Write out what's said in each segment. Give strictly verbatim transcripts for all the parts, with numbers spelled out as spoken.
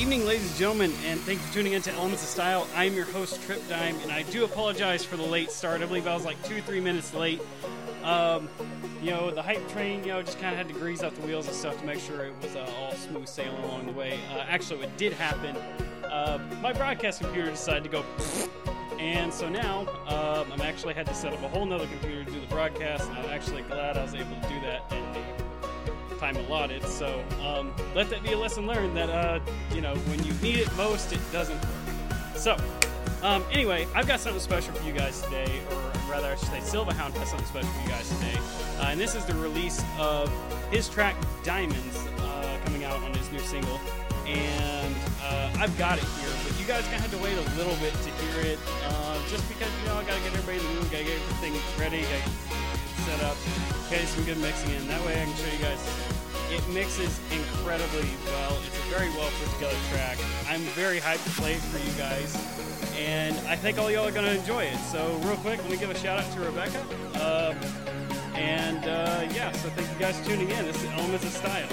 evening, ladies and gentlemen, and thank you for tuning in to Elements of Style. I'm your host, Trip Dime, and I do apologize for the late start. I believe I was like two, three minutes late. Um, you know, the hype train, you know, just kind of had to grease up the wheels and stuff to make sure it was uh, all smooth sailing along the way. Uh, actually, what did happen, uh, my broadcast computer decided to go, and so now um, I'm actually had to set up a whole nother computer to do the broadcast, and I'm actually glad I was able to do that at the time allotted. So um, let that be a lesson learned that, uh, you know, when you need it most, it doesn't work. So, um, anyway, I've got something special for you guys today, or rather, I should say, Silvahound has something special for you guys today. Uh, and this is the release of his track, Diamonds, uh, coming out on his new single. And uh, I've got it here, but you guys kind of have to wait a little bit to hear it, uh, just because, you know, I gotta get everybody in the mood, gotta get everything ready, gotta get it set up, okay, some good mixing in. That way I can show you guys. It mixes incredibly well. It's a very well put together track. I'm very hyped to play it for you guys, and I think all y'all are gonna enjoy it. So real quick, let me give a shout out to Rebecca. Um, and uh, yeah, so thank you guys for tuning in. This is Elements of Style.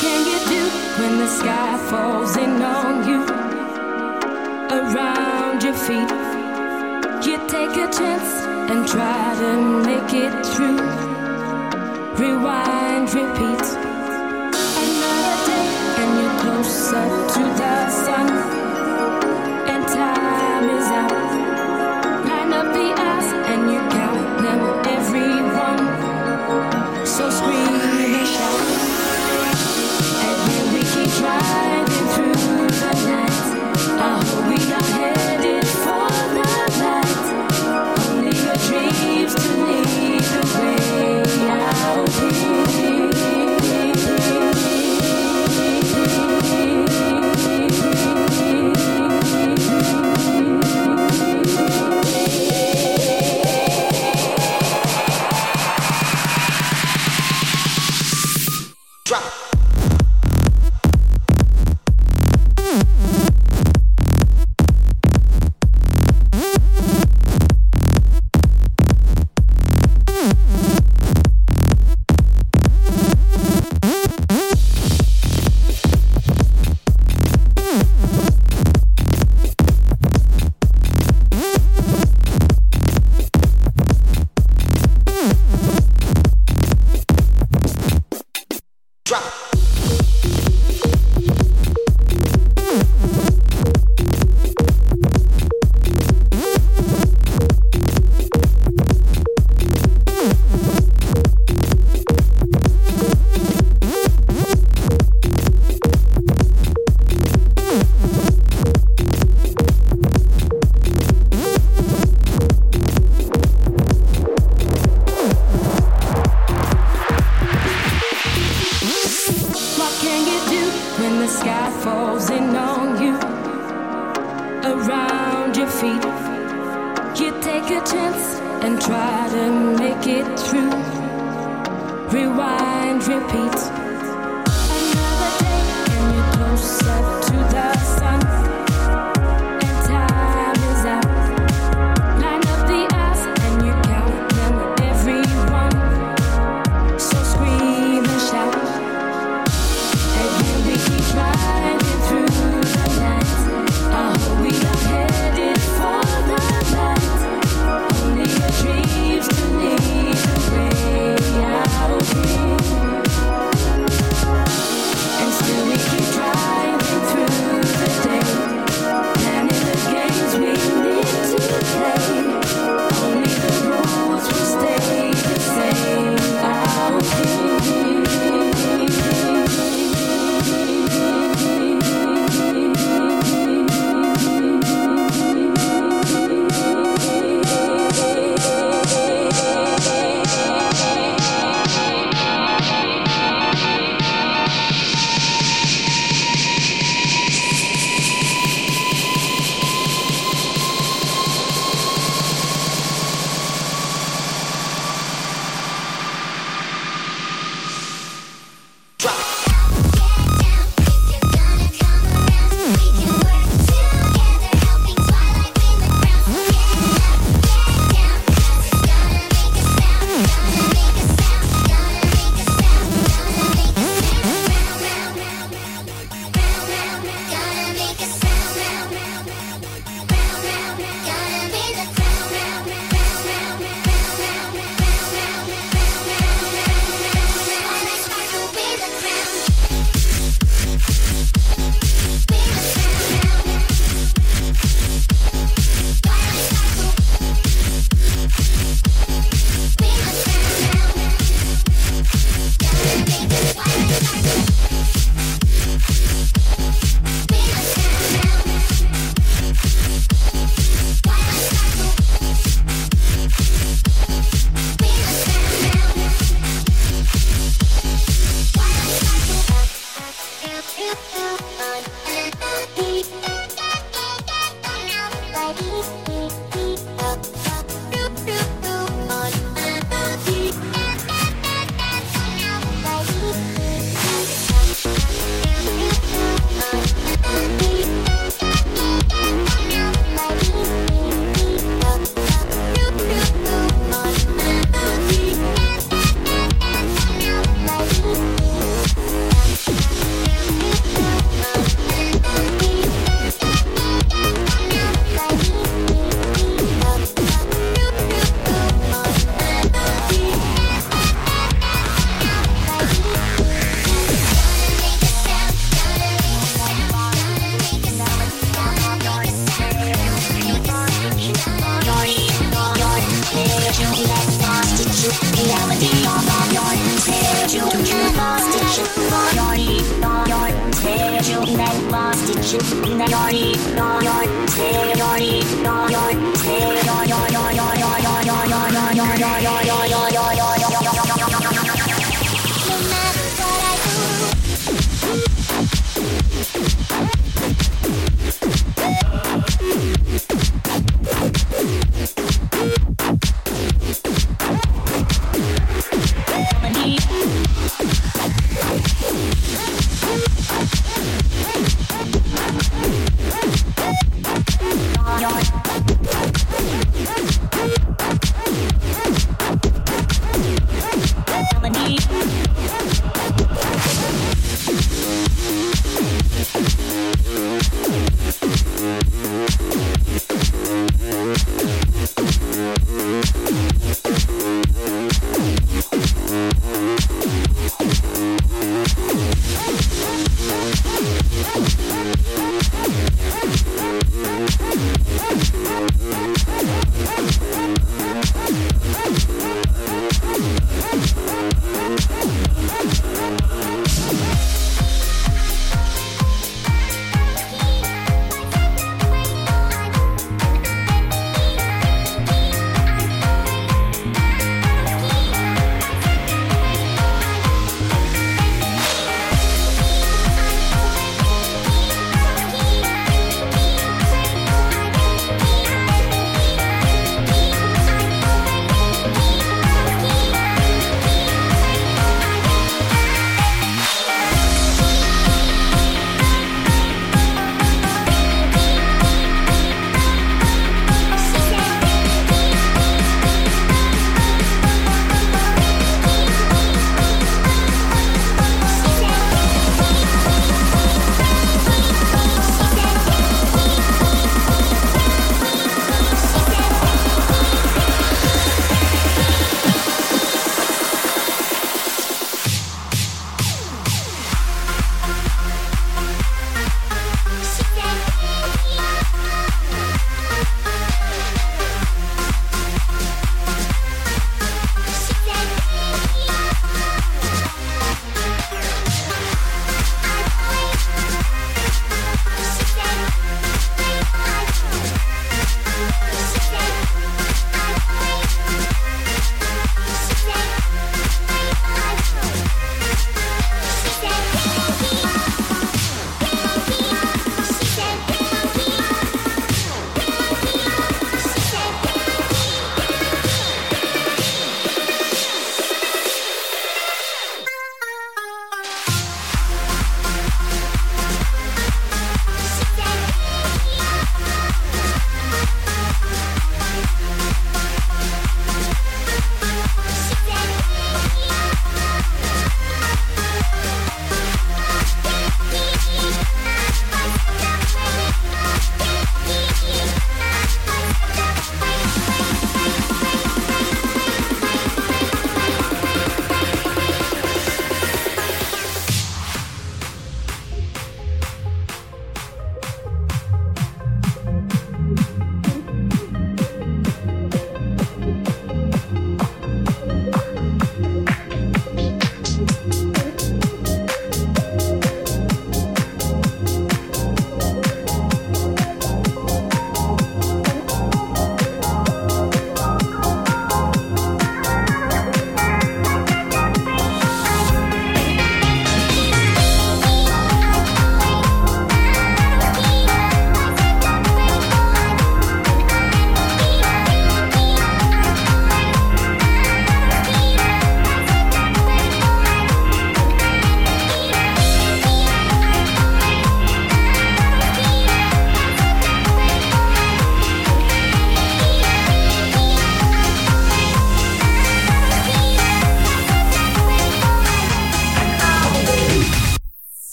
can you do when the sky falls in on you? Around your feet, you take a chance and try to make it through. Rewind, repeat. Another day and you're closer to the sun, and time is out. Line up the eyes and you count them, everyone. So scream and shout, and here we keep driving through the night. I hope we are headed for the light. Only your dreams to lead the way out here. Drop.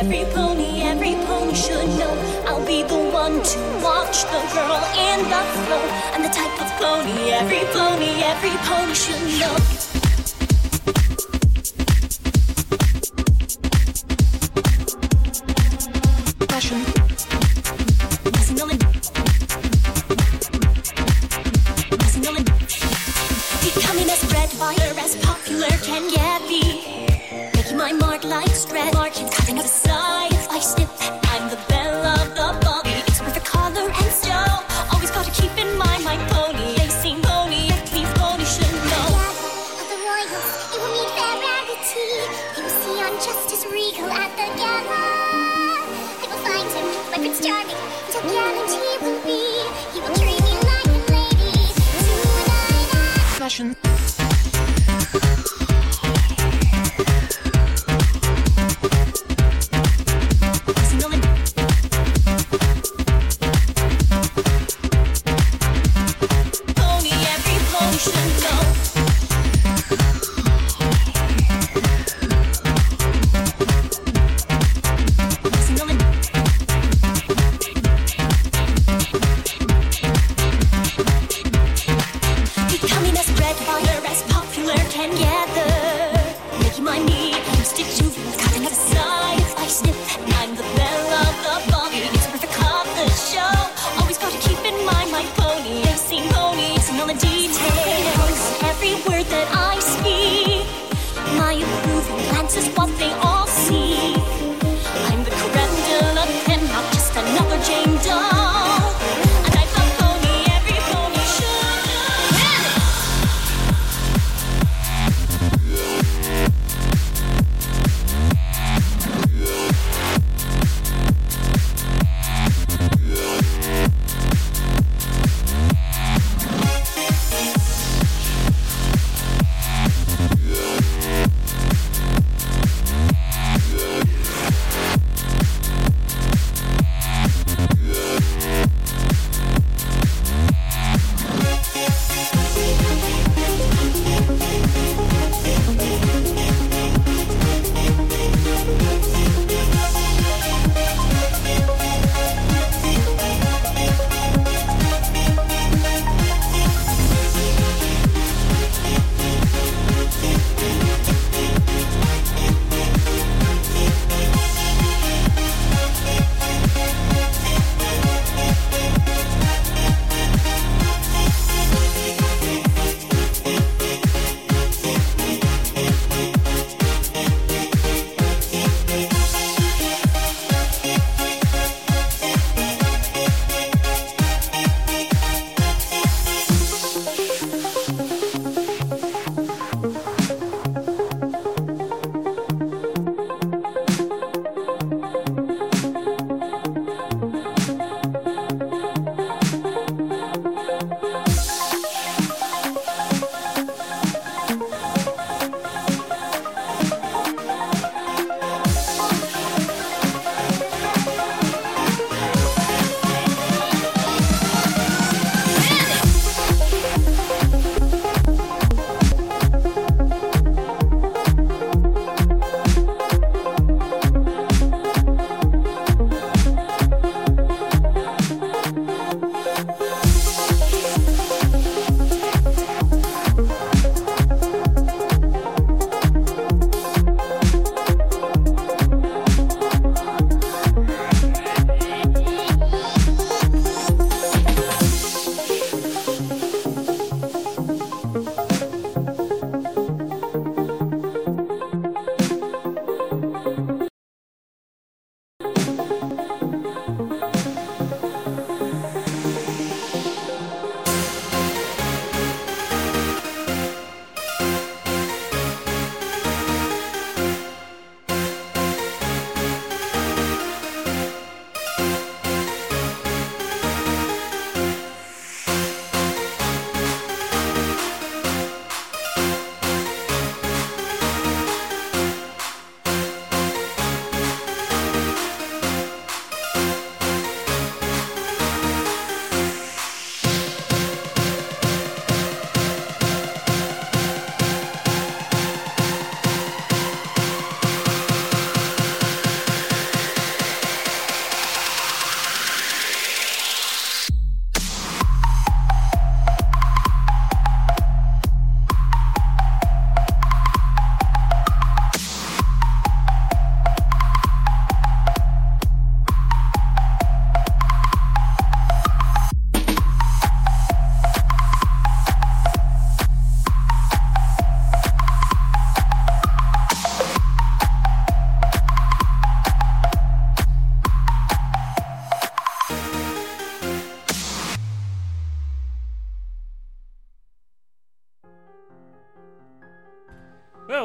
every pony, every pony should know. I'll be the one to watch the girl in the flow. I'm the type of pony, every pony, every pony should know. Passion. Becoming as red fire, as popular can get me. Making my mark like stress, marking, cutting out the sides. I snip, I'm the belle of the ball. It's with the color and style. Always gotta keep in mind my pony. They sing pony, at least pony should know. Of the royals, you will meet their rarity. You will see I'm just as regal at the gala. I will find him, my Prince Charming, and I'll guarantee will be. He will treat me like a lady. Tonight, Fashion. Becoming as red fire.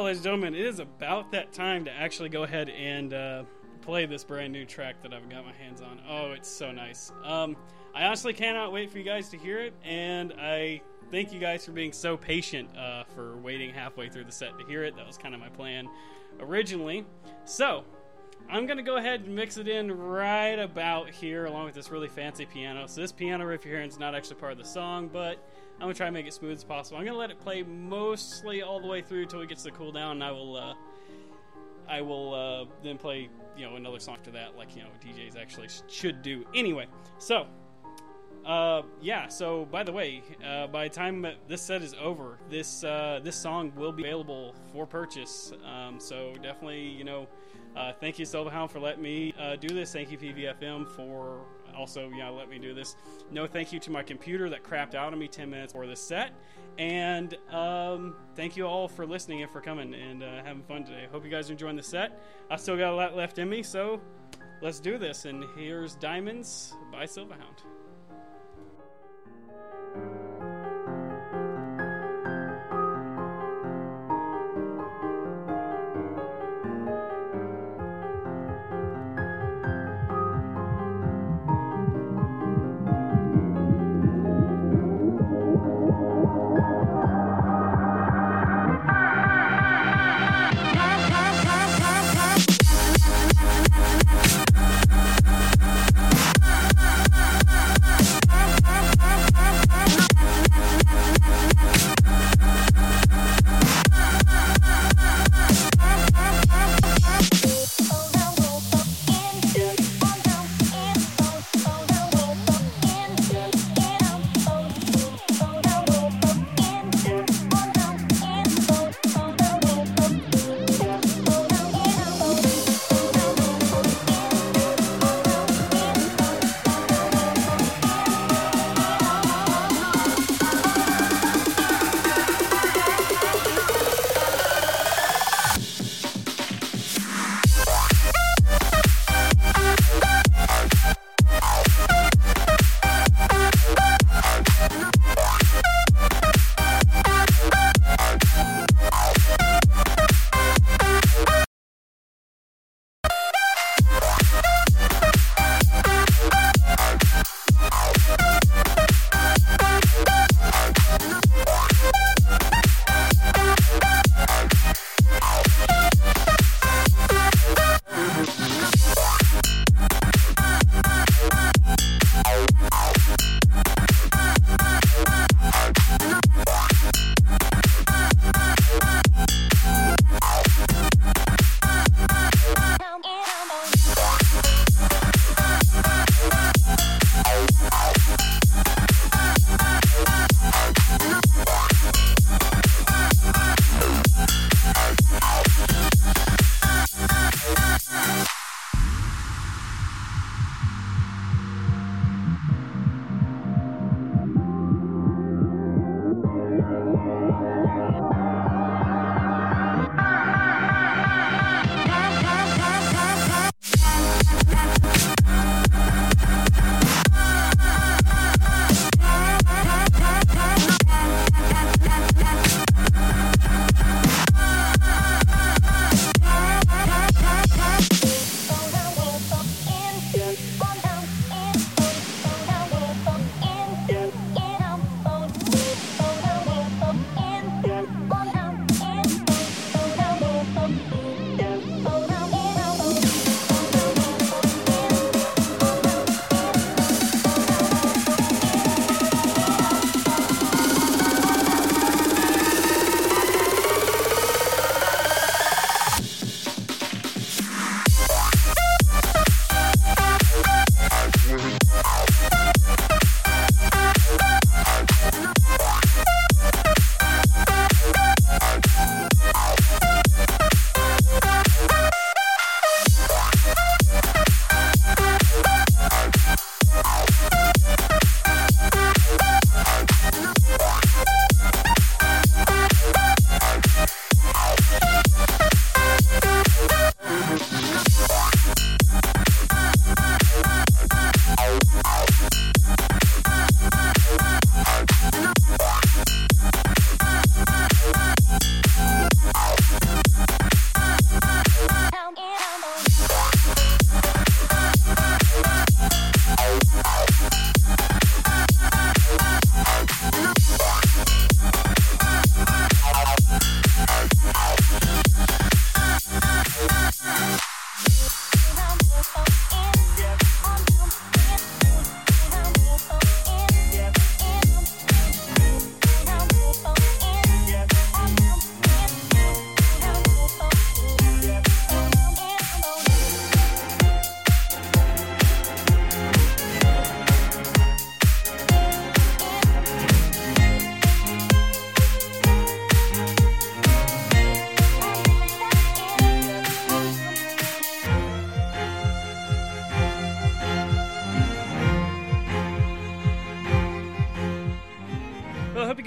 ladies and gentlemen, it is about that time to actually go ahead and uh, play this brand new track that I've got my hands on. Oh, it's so nice. Um, I honestly cannot wait for you guys to hear it, and I thank you guys for being so patient uh, for waiting halfway through the set to hear it. That was kind of my plan originally. So, I'm going to go ahead and mix it in right about here along with this really fancy piano. So this piano riff you're hearing is not actually part of the song, but I'm going to try and make it smooth as possible. I'm going to let it play mostly all the way through until it gets to the cool down, and I will uh, I will uh, then play, you know, another song after that, like, you know, D Js actually sh- should do. Anyway, so, uh, yeah, so, by the way, uh, by the time this set is over, this, uh, this song will be available for purchase, um, so definitely, you know, Uh, thank you, Silverhound, for letting me uh, do this. Thank you, P V F M, for also, you know, letting me do this. No thank you to my computer that crapped out on me ten minutes before this set. And um, thank you all for listening and for coming and uh, having fun today. Hope you guys are enjoying the set. I still got a lot left in me, so let's do this. And here's Diamonds by Silverhound.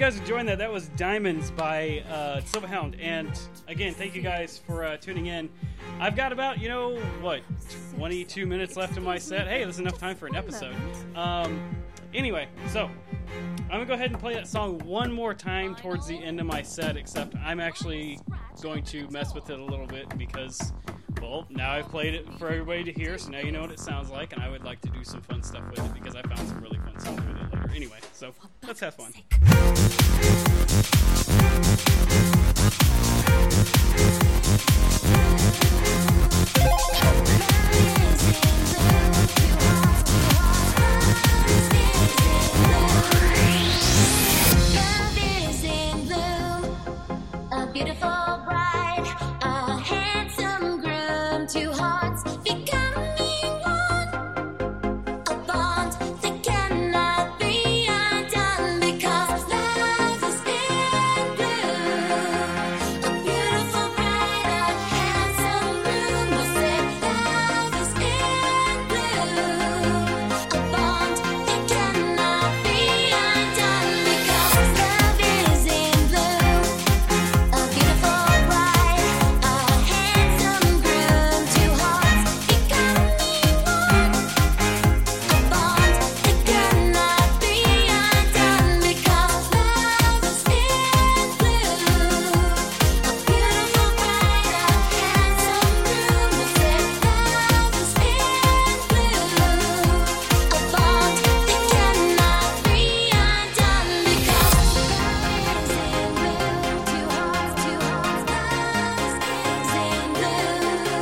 guys enjoying that. That was Diamonds by uh, Silverhound. And again, thank you guys for uh, tuning in. I've got about, you know, what, twenty-two minutes left in my set. Hey, that's enough time for an episode. Um, anyway, so I'm going to go ahead and play that song one more time towards the end of my set, except I'm actually going to mess with it a little bit because, well, now I've played it for everybody to hear, so now you know what it sounds like, and I would like to do some fun stuff with it because I found some really fun stuff with it later. Anyway, so let's have fun. Love is in bloom, a beautiful bride, a handsome groom, two hearts becoming one, a bond that cannot be undone because love is in bloom. A beautiful bride, a handsome groom, will say love is in bloom, a bond that cannot be undone because love is in bloom. A beautiful bride, a handsome groom, two hearts becoming one, a bond that cannot be undone because love is in bloom. A beautiful bride, a handsome groom will say love is in bloom, a bond that cannot be undone because love is in bloom. Two hearts, two hearts, love is in bloom.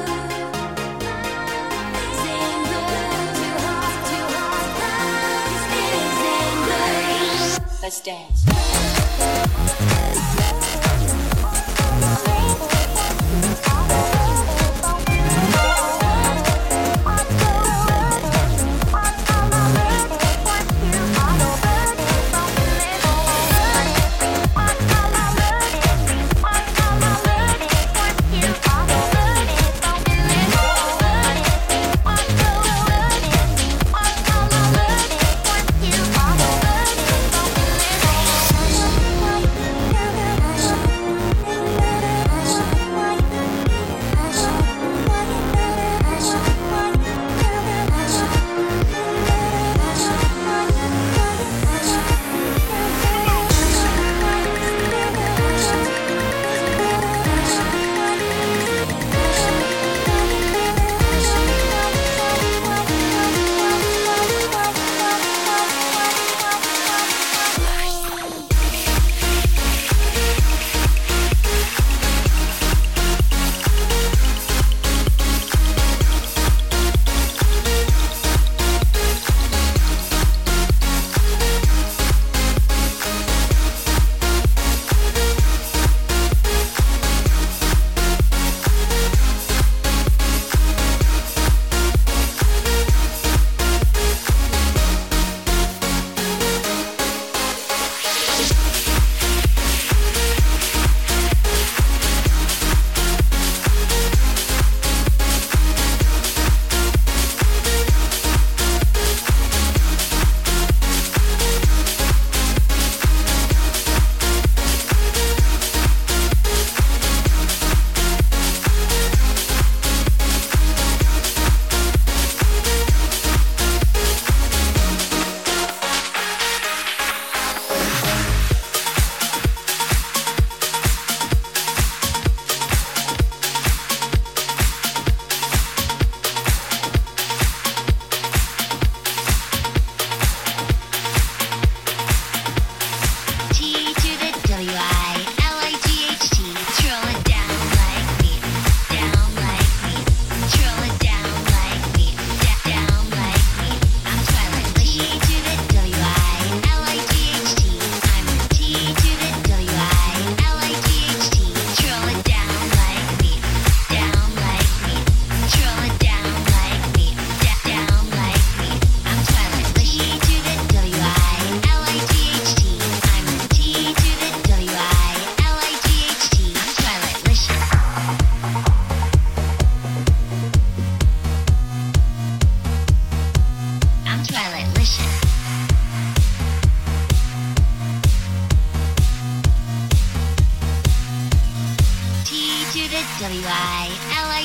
Is in bloom. Two hearts, two hearts, love is in bloom. Let's dance.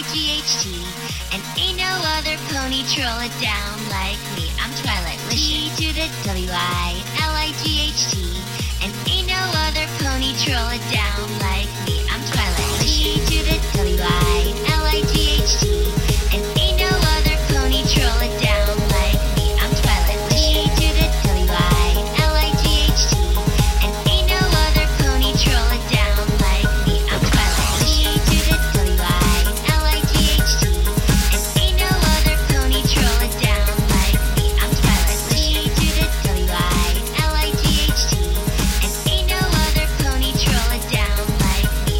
G H T. And ain't no other pony troll it down like me. I'm Twilight Lishy to the W I L I G H T. And ain't no other pony troll it down like me. I'm Twilight Lishy to the W I L I G H T. And ain't no other pony troll it down like me. I'm Twilight Lishy to the W I L I G H T. And ain't no other pony troll it down like me. I'm Twilight Lishy to the W I L I G H T. And ain't no other pony troll it down like me. I'm Twilight Lishy to the W I L I G H T. And ain't no other pony troll it down like me.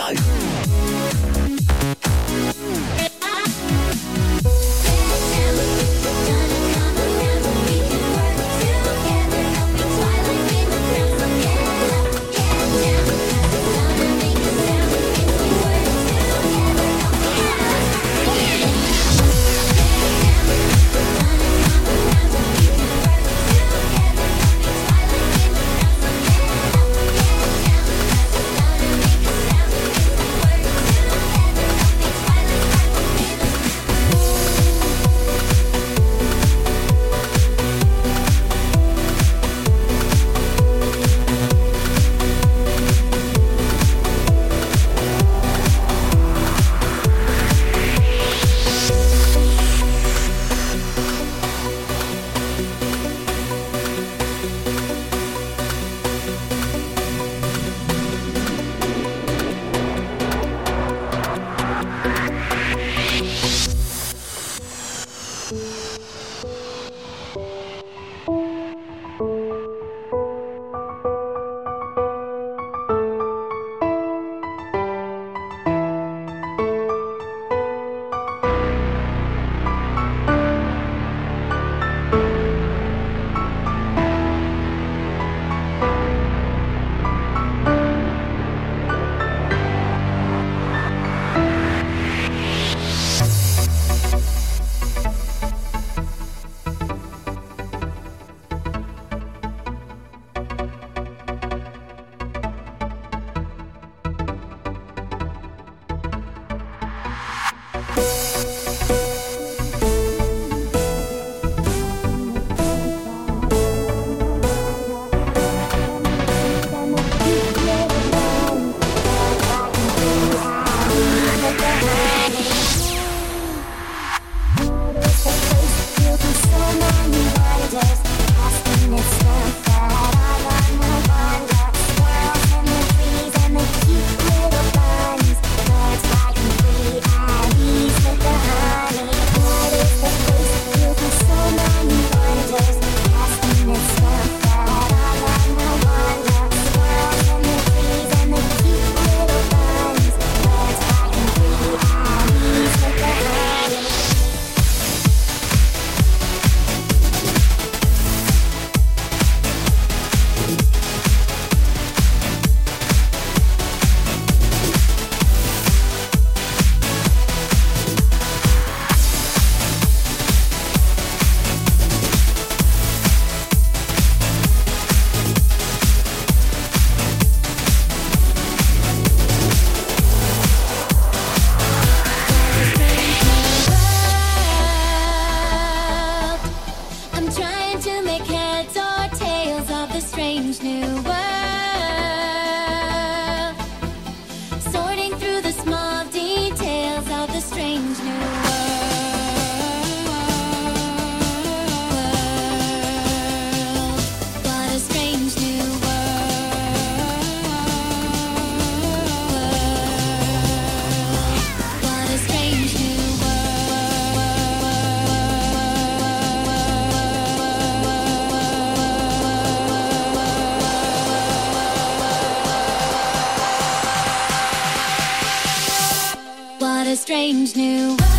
strange new world.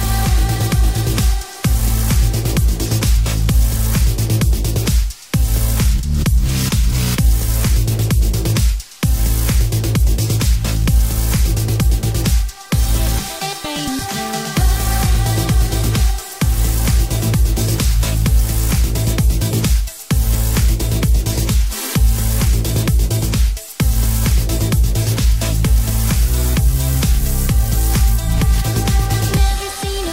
Seen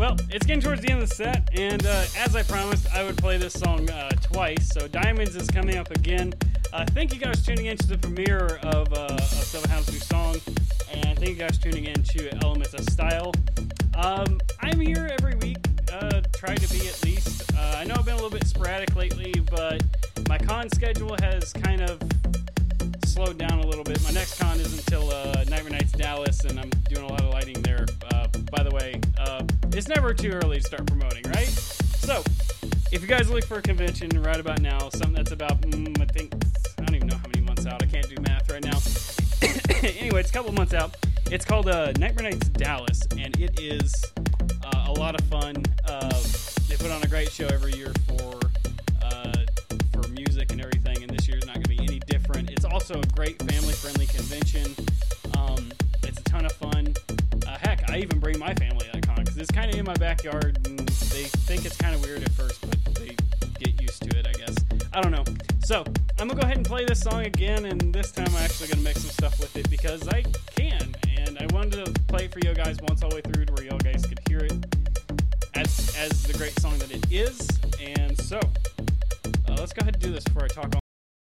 Well, it's getting towards the end of the set, and uh, as I promised, I would play this song uh, twice. So Diamonds is coming up again. Uh, thank you guys for tuning in to the premiere of, uh, of Silverhound's new song, and thank you guys for tuning in to Elements of Style. Um, I'm here every week, uh, try to be at least. Uh, I know I've been a little bit sporadic lately, but my con schedule has kind of slowed down a little bit. My next con is until uh, Nightmare Nights Dallas, and I'm doing a lot of lighting there. Uh, by the way, uh, it's never too early to start promoting, right? So, if you guys look for a convention right about now, something that's about, mm, I think, I don't even know how many months out. I can't do math right now. Anyway, it's a couple months out. It's called uh, Nightmare Nights Dallas, and it is uh, a lot of fun. Uh, they put on a great show every year for uh, for music and everything, and this year's not going to be any different. It's also a great family-friendly convention. Um, it's a ton of fun. Uh, heck, I even bring my family to that con because it's kind of in my backyard, and they think it's kind of weird at first, but they get used to it, I guess. I don't know. So, I'm going to go ahead and play this song again, and this time I'm actually going to mix some stuff with it because I can, and I wanted to play it for you guys once all the way through to where you guys could hear it as, as the great song that it is. And so, uh, let's go ahead and do this before I talk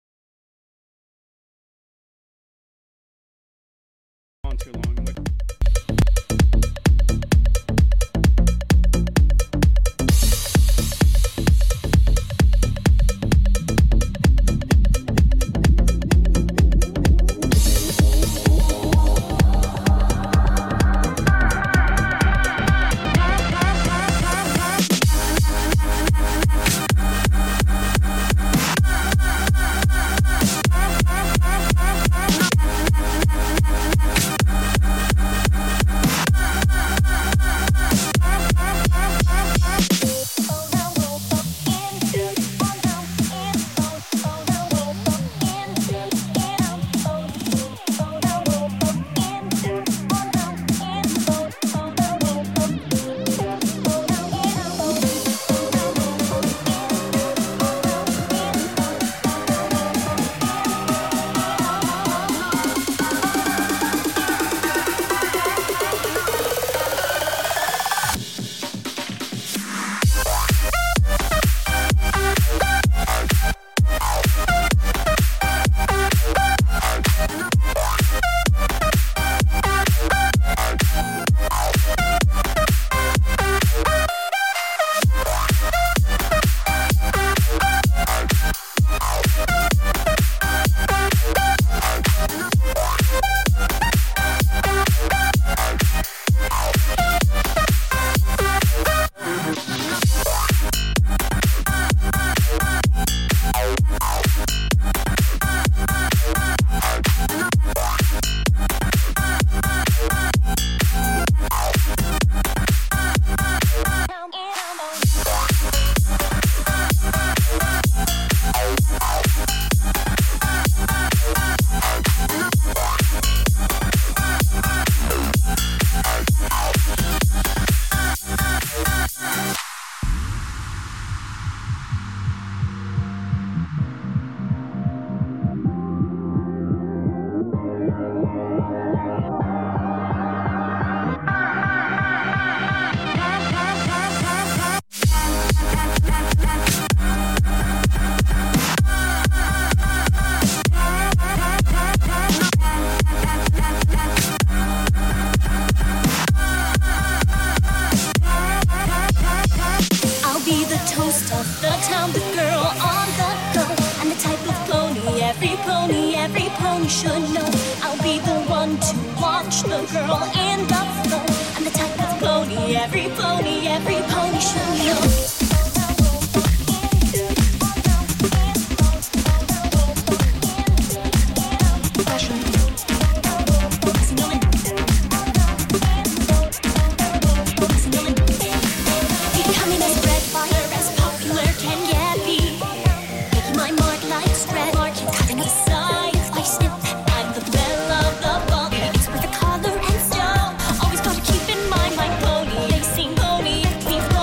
on too long. Should know I'll be the one to watch the girl in the flow. I'm the type of pony every pony, every pony should know. Becoming as red fire as popular can get me. Making my mark like spread, marking cutting aside. I snip. I'm the belle of the ball. It's perfect color and style. Always gotta keep in mind my pony. They sing pony, me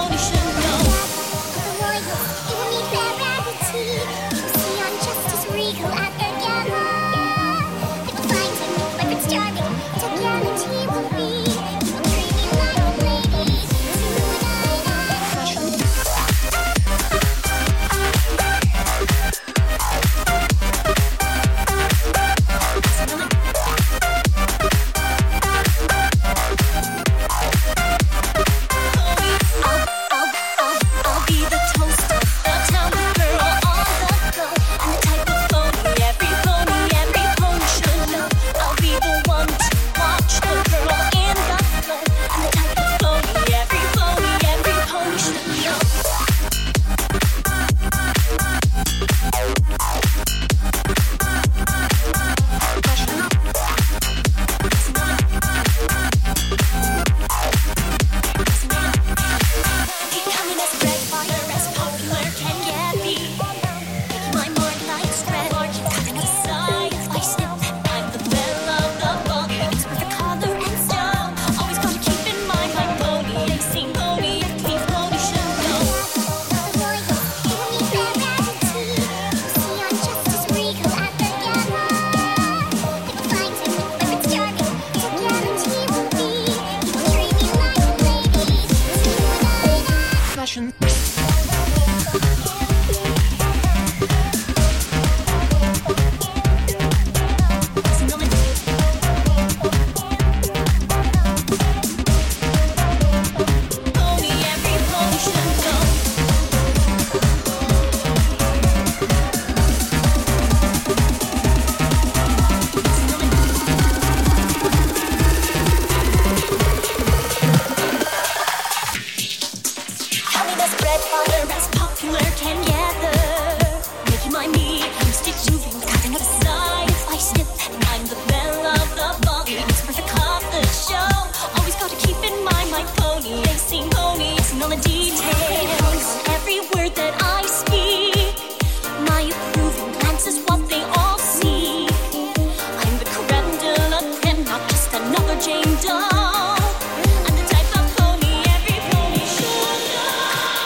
red fire as popular can gather. Making my meat, I'm still moving, cutting out a side. If I slip, I'm the belle of the ball. It's perfect of the show. Always gotta keep in mind my pony. They sing ponies and all the details. Every word that I speak, my approving glance is what they all see. I'm the creme de la creme, not just another Jane Doe. I'm the type of pony every pony should know.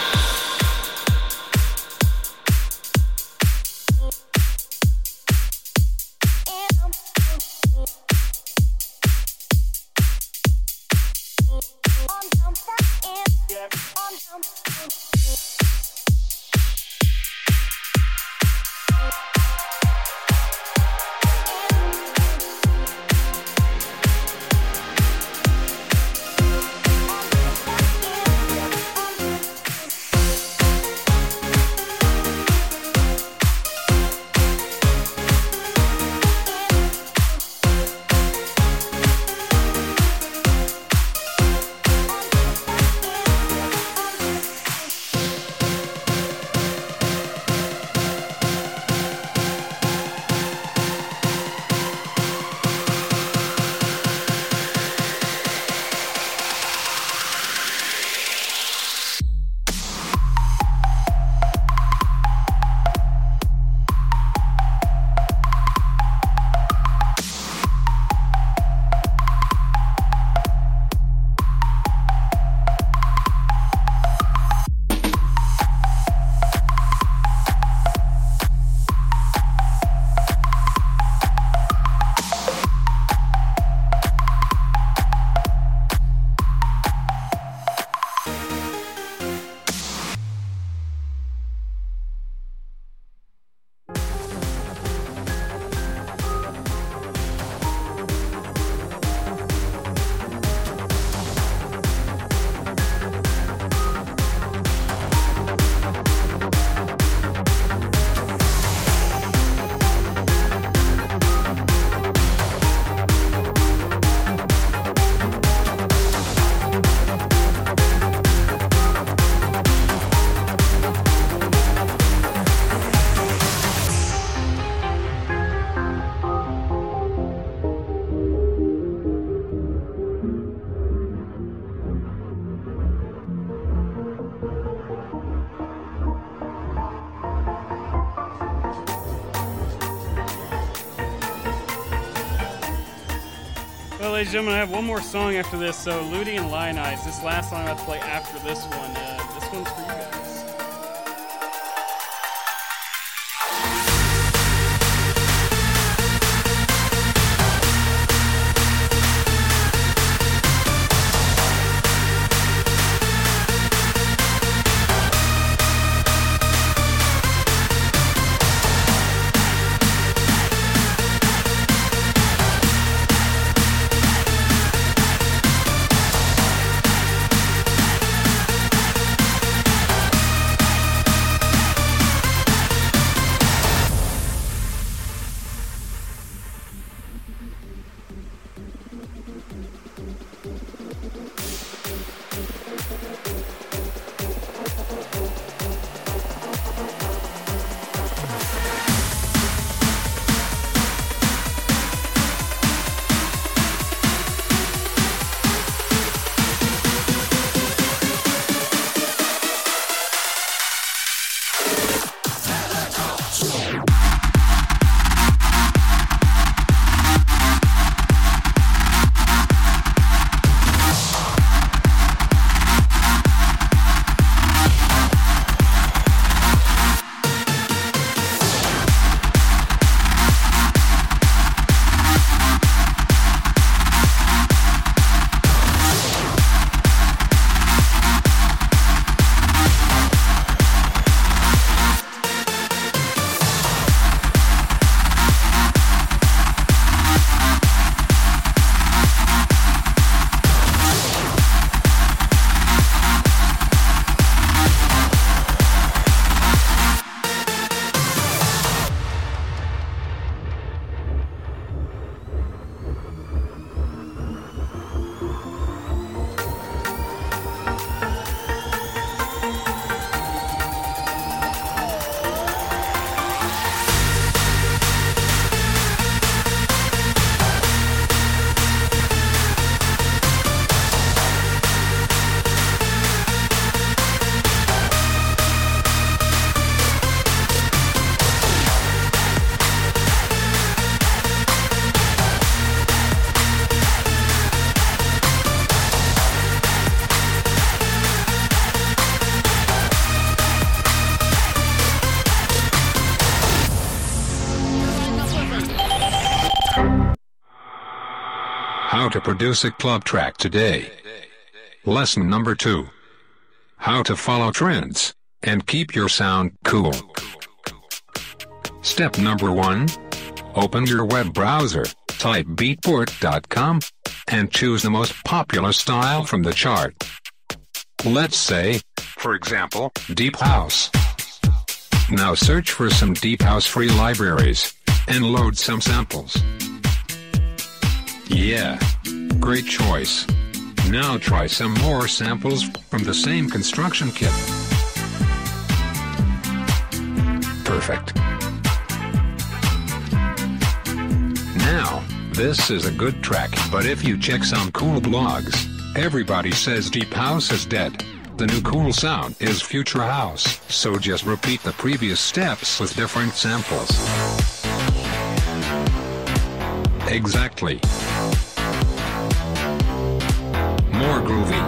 Well, ladies and gentlemen, I have one more song after this. So, Ludi and Lion Eyes. This last song I'm about to play after this one. Uh, this one's for you guys. Thank how to produce a club track today. Lesson number two. How to follow trends and keep your sound cool. Step number one. Open your web browser, type beatport dot com, and choose the most popular style from the chart. Let's say, for example, Deep House. Now search for some Deep House free libraries, and load some samples. Yeah, great choice. Now try some more samples from the same construction kit. Perfect. Now, this is a good track, but if you check some cool blogs, everybody says Deep House is dead. The new cool sound is Future House, so just repeat the previous steps with different samples. Exactly. More groovy.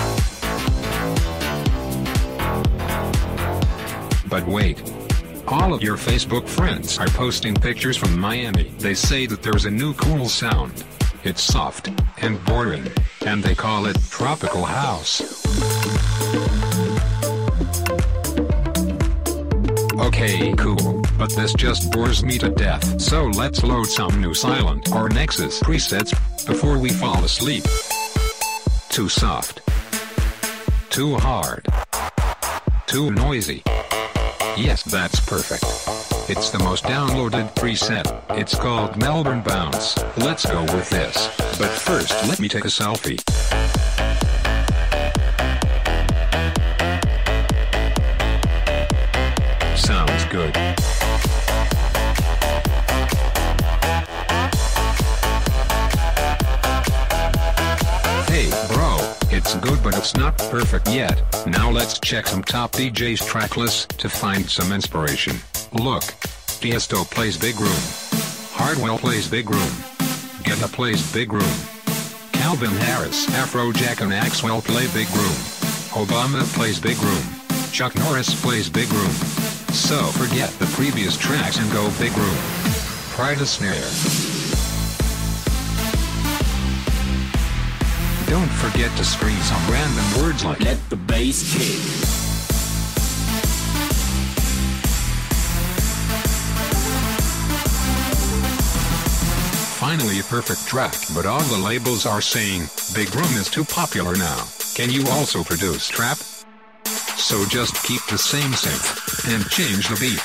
But wait. All of your Facebook friends are posting pictures from Miami. They say that there's a new cool sound. It's soft and boring, and they call it Tropical House. Okay, cool, but this just bores me to death. So let's load some new Silent or Nexus presets before we fall asleep. Too soft. Too hard. Too noisy. Yes, that's perfect. It's the most downloaded preset. It's called Melbourne Bounce. Let's go with this. But first, let me take a selfie. Sounds good. Hey, bro, it's good but it's not perfect yet. Now let's check some top D Js' track lists to find some inspiration. Look, Tiesto plays Big Room. Hardwell plays Big Room. Guetta plays Big Room. Calvin Harris, Afrojack and Axwell play Big Room. Obama plays Big Room. Chuck Norris plays Big Room. So forget the previous tracks and go Big Room. Pride a snare. Don't forget to scream some random words like let the bass kick. Finally a perfect track, but all the labels are saying, Big Room is too popular now. Can you also produce trap? So just keep the same synth, and change the beat.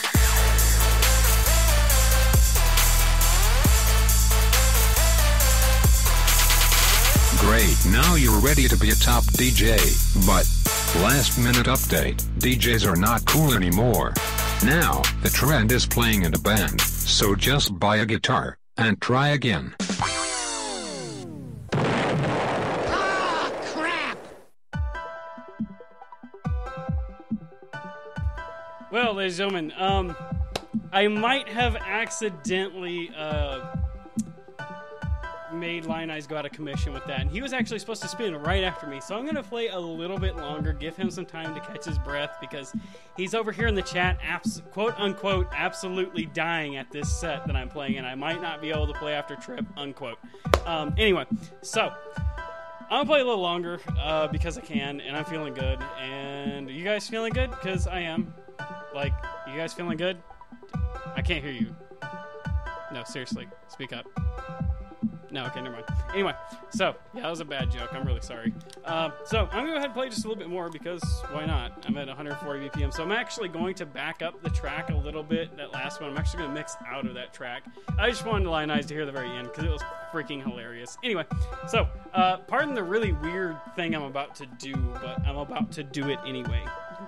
Great, now you're ready to be a top D J, but last minute update, D Js are not cool anymore. Now, the trend is playing in a band, so just buy a guitar, and try again. Ah, crap! Well, ladies and gentlemen, um, I might have accidentally, uh, made Lion Eyes go out of commission with that, and he was actually supposed to spin right after me, so I'm going to play a little bit longer, give him some time to catch his breath, because he's over here in the chat, abs- quote-unquote, absolutely dying at this set that I'm playing, and I might not be able to play after Trip, unquote. Um, anyway, so, I'm going to play a little longer, uh, because I can, and I'm feeling good, and you guys feeling good? Because I am. Like, you guys feeling good? I can't hear you. No, seriously, speak up. No, okay, never mind. Anyway, so, yeah, that was a bad joke. I'm really sorry. Uh, so, I'm going to go ahead and play just a little bit more because why not? I'm at one hundred forty B P M. So, I'm actually going to back up the track a little bit, that last one. I'm actually going to mix out of that track. I just wanted Lion Eyes to hear the very end because it was freaking hilarious. Anyway, so, uh, pardon the really weird thing I'm about to do, but I'm about to do it anyway.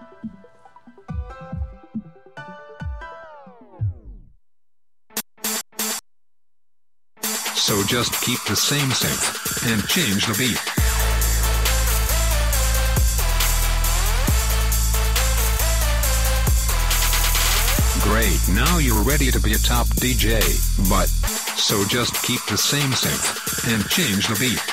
So just keep the same synth, and change the beat. Great, now you're ready to be a top D J, but, so just keep the same synth, and change the beat.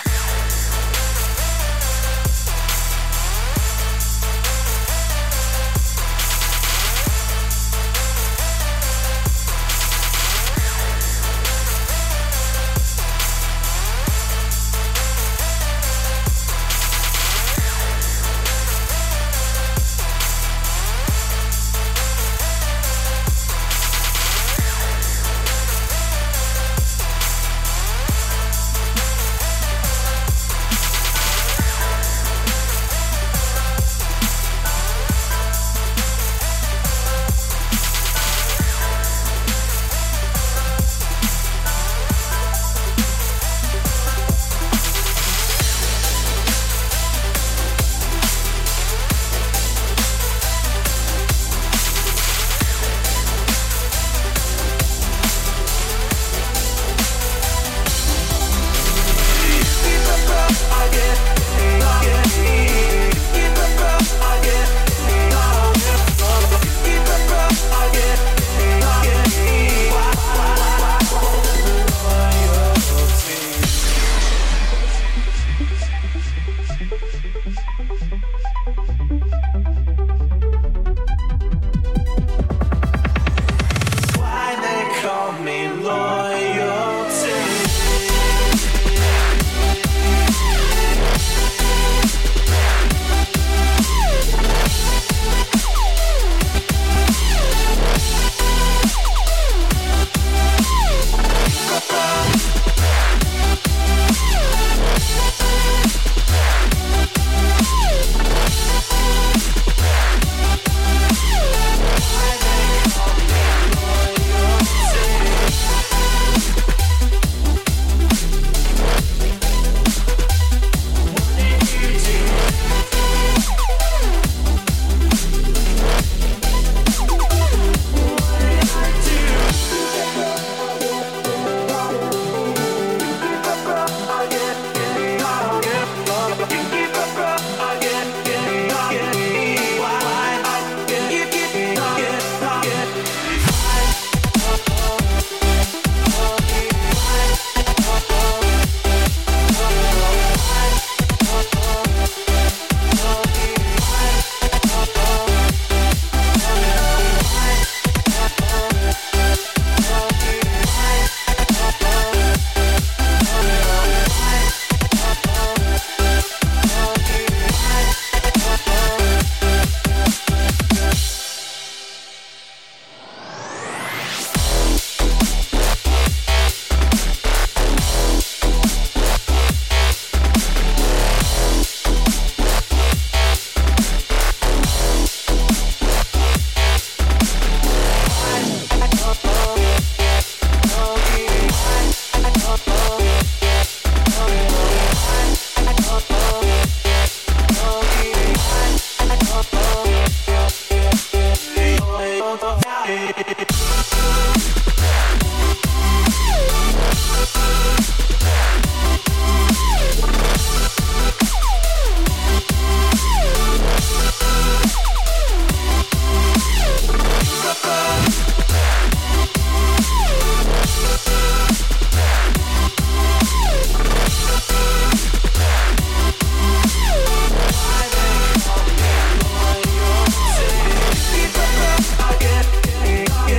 Keep up, I get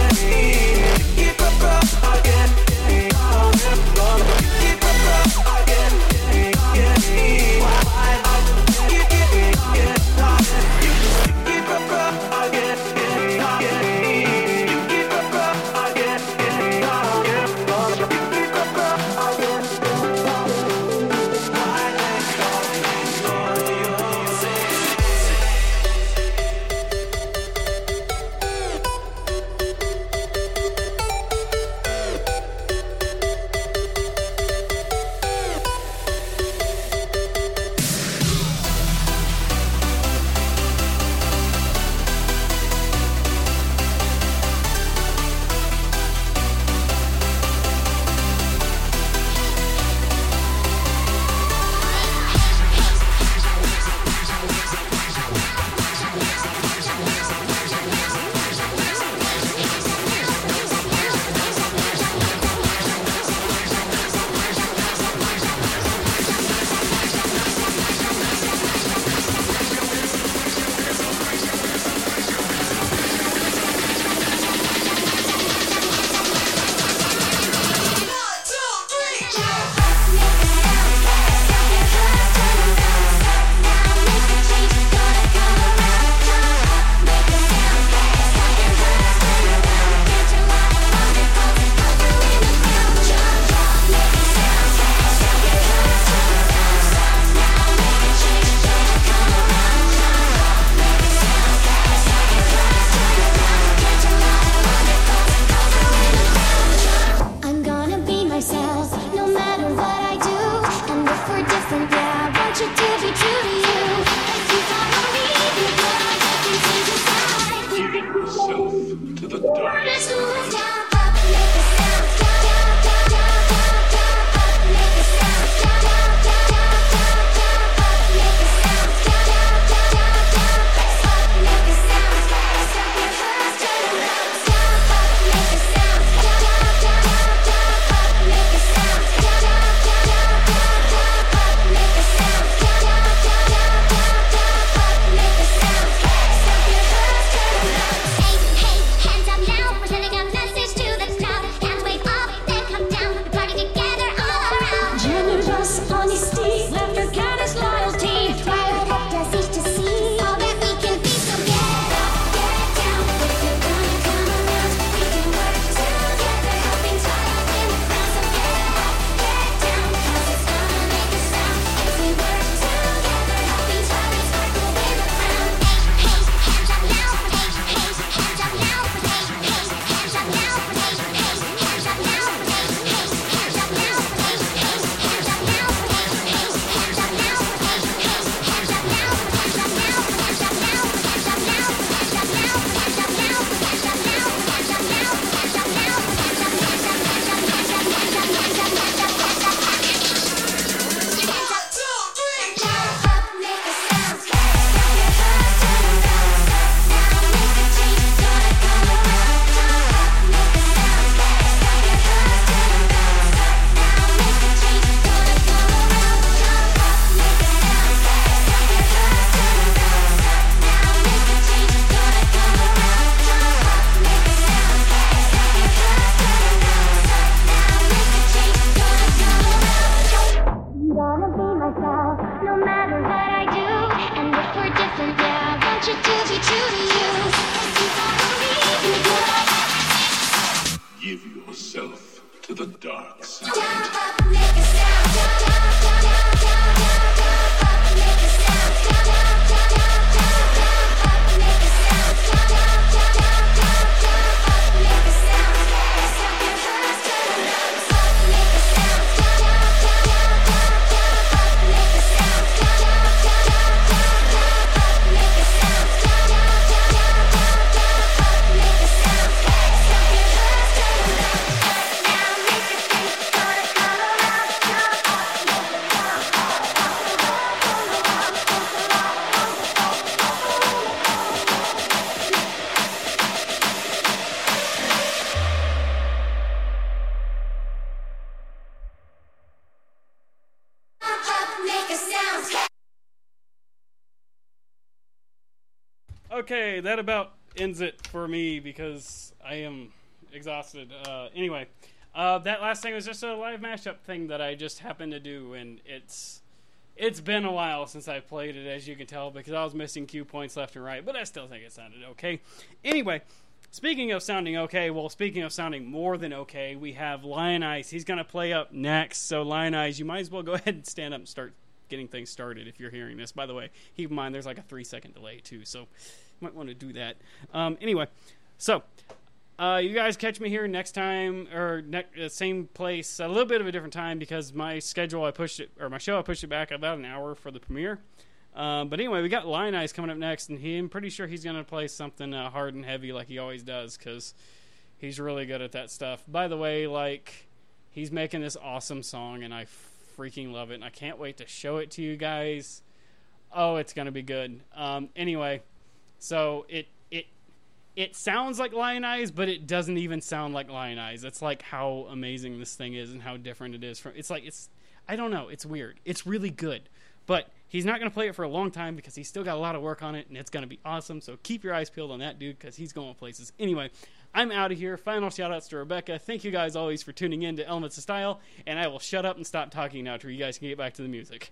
Okay, that about ends it for me because I am exhausted. Uh, anyway, uh, that last thing was just a live mashup thing that I just happened to do, and it's it's been a while since I played it, as you can tell, because I was missing cue points left and right, but I still think it sounded okay. Anyway, speaking of sounding okay, well, speaking of sounding more than okay, we have Lion Eyes. He's going to play up next, so Lion Eyes, you might as well go ahead and stand up and start getting things started if you're hearing this. By the way, keep in mind there's like a three second delay too, so you might want to do that. Um, anyway, so uh, you guys catch me here next time, or ne- uh, same place, a little bit of a different time because my schedule I pushed it, or my show I pushed it back about an hour for the premiere. Um, but anyway, we got Lion Eyes coming up next, and he, I'm pretty sure he's going to play something uh, hard and heavy like he always does because he's really good at that stuff. By the way, like, he's making this awesome song, and I freaking love it, and I can't wait to show it to you guys. Oh, it's going to be good. Um, anyway, so it it it sounds like Lion Eyes, but it doesn't even sound like Lion Eyes. It's like how amazing this thing is and how different it is from. It's like it's I don't know. It's weird. It's really good, but he's not going to play it for a long time because he's still got a lot of work on it, and it's going to be awesome. So keep your eyes peeled on that dude because he's going places. Anyway, I'm out of here. Final shout-outs to Rebecca. Thank you guys always for tuning in to Elements of Style, and I will shut up and stop talking now till you guys can get back to the music.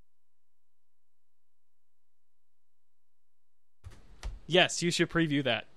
Yes, you should preview that.